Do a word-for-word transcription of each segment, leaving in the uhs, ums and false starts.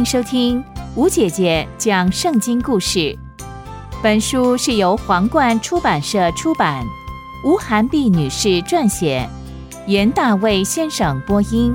迎收听吴姐姐讲圣经故事。本书是由皇冠出版社出版，吴涵碧女士撰写，严大卫先生播音。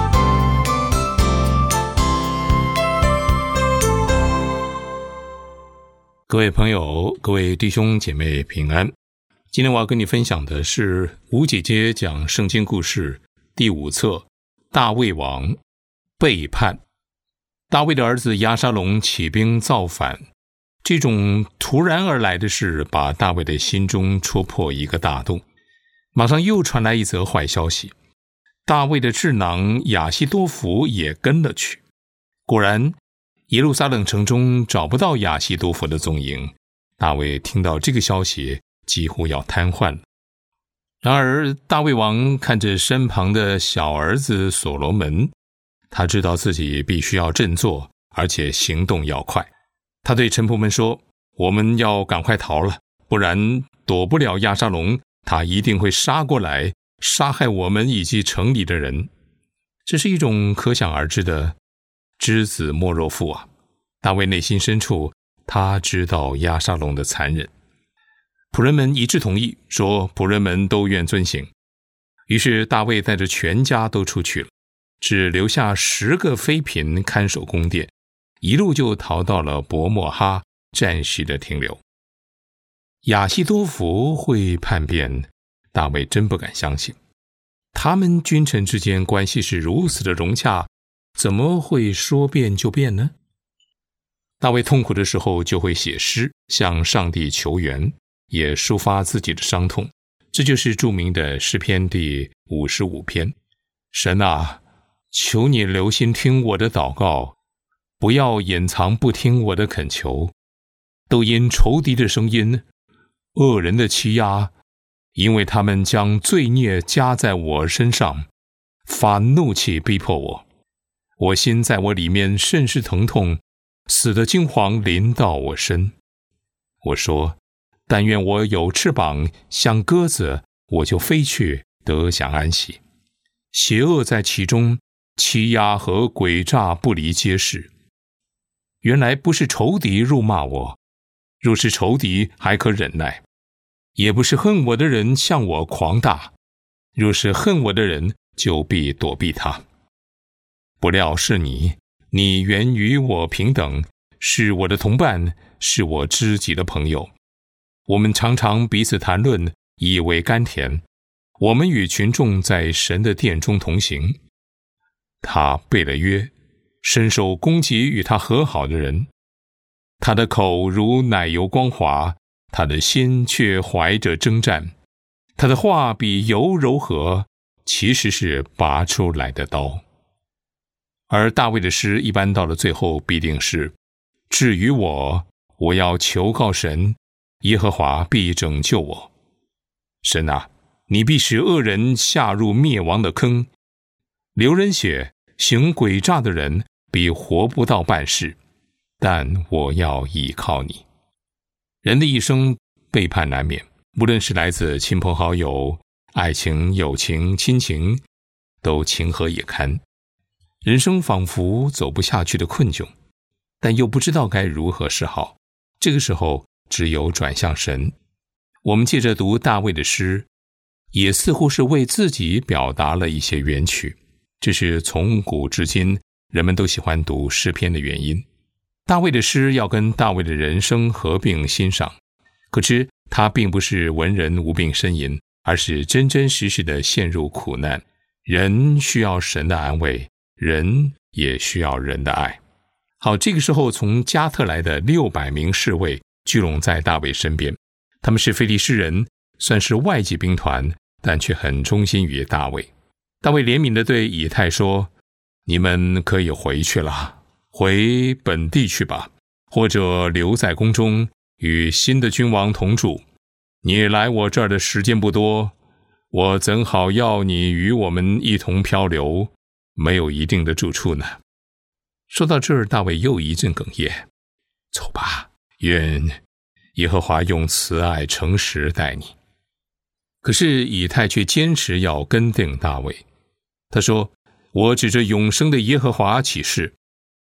各位朋友，各位弟兄姐妹平安。今天我要跟你分享的是吴姐姐讲圣经故事第五册，大卫王背叛。大卫的儿子押沙龙起兵造反，这种突然而来的事把大卫的心中戳破一个大洞。马上又传来一则坏消息，大卫的智囊亚希多弗也跟了去。果然耶路撒冷城中找不到亚希多弗的踪影，大卫听到这个消息几乎要瘫痪了。然而大卫王看着身旁的小儿子所罗门，他知道自己必须要振作，而且行动要快。他对臣仆们说，我们要赶快逃了，不然躲不了押沙龙，他一定会杀过来，杀害我们以及城里的人。这是一种可想而知的知子莫若父啊！大卫内心深处，他知道押沙龙的残忍。仆人们一致同意，说仆人们都愿遵行。于是大卫带着全家都出去了，只留下十个妃嫔看守宫殿，一路就逃到了伯莫哈，暂时的停留。亚希多弗会叛变，大卫真不敢相信。他们君臣之间关系是如此的融洽，怎么会说变就变呢？大卫痛苦的时候就会写诗，向上帝求援，也抒发自己的伤痛。这就是著名的诗篇第五十五篇。神啊，求你留心听我的祷告，不要掩藏不听我的恳求。都因仇敌的声音，恶人的欺压，因为他们将罪孽加在我身上，发怒气逼迫我。我心在我里面甚是疼痛，死的惊惶临到我身。我说，但愿我有翅膀，像鸽子，我就飞去，得享安息。邪恶在其中，欺压和诡诈不离皆是。原来不是仇敌辱骂我，若是仇敌还可忍耐；也不是恨我的人向我狂大，若是恨我的人，就必躲避他。不料是你，你原与我平等，是我的同伴，是我知己的朋友。我们常常彼此谈论，以为甘甜。我们与群众在神的殿中同行。他背了约，伸手攻击与他和好的人。他的口如奶油光滑，他的心却怀着征战。他的话比油柔和，其实是拔出来的刀。而大卫的诗一般到了最后必定是，至于我，我要求告神，耶和华必拯救我。神啊，你必使恶人下入灭亡的坑，流人血行诡诈的人必活不到半世，但我要倚靠你。人的一生背叛难免，无论是来自亲朋好友、爱情、友情、亲情，都情何以堪。人生仿佛走不下去的困窘，但又不知道该如何是好。这个时候只有转向神。我们借着读大卫的诗，也似乎是为自己表达了一些冤屈。这是从古至今人们都喜欢读诗篇的原因。大卫的诗要跟大卫的人生合并欣赏，可是他并不是文人无病呻吟，而是真真实实的陷入苦难。人需要神的安慰，人也需要人的爱。好，这个时候从加特来的六百名侍卫聚拢在大卫身边，他们是非利士人，算是外籍兵团，但却很忠心于大卫。大卫怜悯地对以太说，你们可以回去了，回本地去吧，或者留在宫中与新的君王同住。你来我这儿的时间不多，我怎好要你与我们一同漂流，没有一定的住处呢？说到这儿，大卫又一阵哽咽。走吧，愿耶和华用慈爱诚实待你。可是以太却坚持要跟定大卫。他说，我指着永生的耶和华起誓，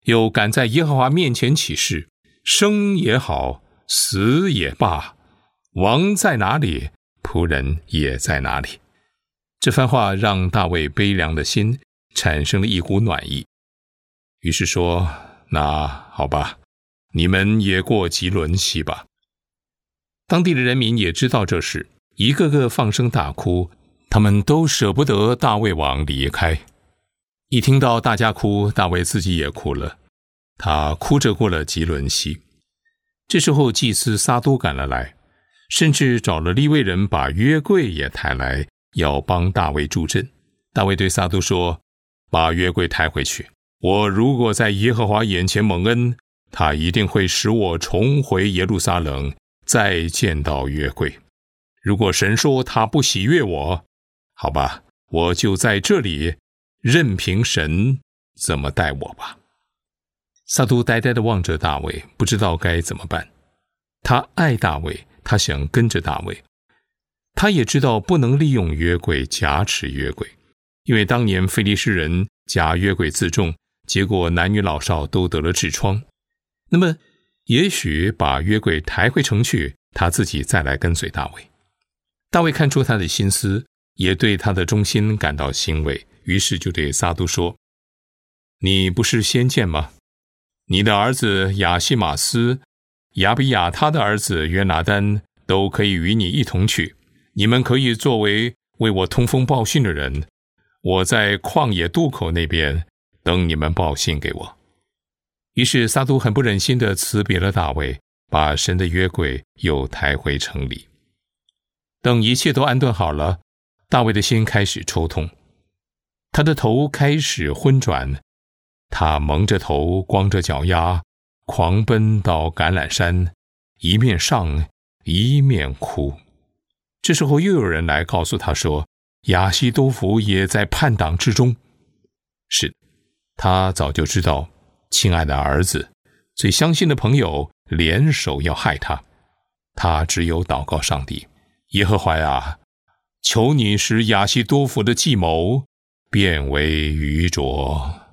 又敢在耶和华面前起誓，生也好，死也罢，王在哪里，仆人也在哪里。这番话让大卫悲凉的心产生了一股暖意，于是说，那好吧，你们也过吉伦西吧。当地的人民也知道这事，一个个放声大哭，他们都舍不得大卫王离开。一听到大家哭，大卫自己也哭了，他哭着过了吉伦西。这时候祭司撒督赶了来，甚至找了利未人把约柜也抬来，要帮大卫助阵。大卫对撒督说，把约柜抬回去，我如果在耶和华眼前蒙恩，他一定会使我重回耶路撒冷，再见到约柜。如果神说他不喜悦我，好吧，我就在这里，任凭神怎么待我吧。撒督呆呆地望着大卫，不知道该怎么办。他爱大卫，他想跟着大卫。他也知道不能利用约柜挟持约柜，因为当年非利士人夹约柜自重，结果男女老少都得了痔疮。那么也许把约柜抬回城去，他自己再来跟随大卫。大卫看出他的心思，也对他的忠心感到欣慰，于是就对撒督说，你不是先见吗？你的儿子亚西马斯、亚比亚他的儿子约拿单都可以与你一同去，你们可以作为为我通风报信的人，我在旷野渡口那边等你们报信给我。于是撒督很不忍心地辞别了大卫，把神的约柜又抬回城里。等一切都安顿好了，大卫的心开始抽痛，他的头开始昏转，他蒙着头，光着脚丫，狂奔到橄榄山，一面上一面哭。这时候又有人来告诉他说，亚希多弗也在叛党之中。是，他早就知道亲爱的儿子，最相信的朋友联手要害他，他只有祷告上帝，耶和华啊，求你使亚希多弗的计谋变为愚拙。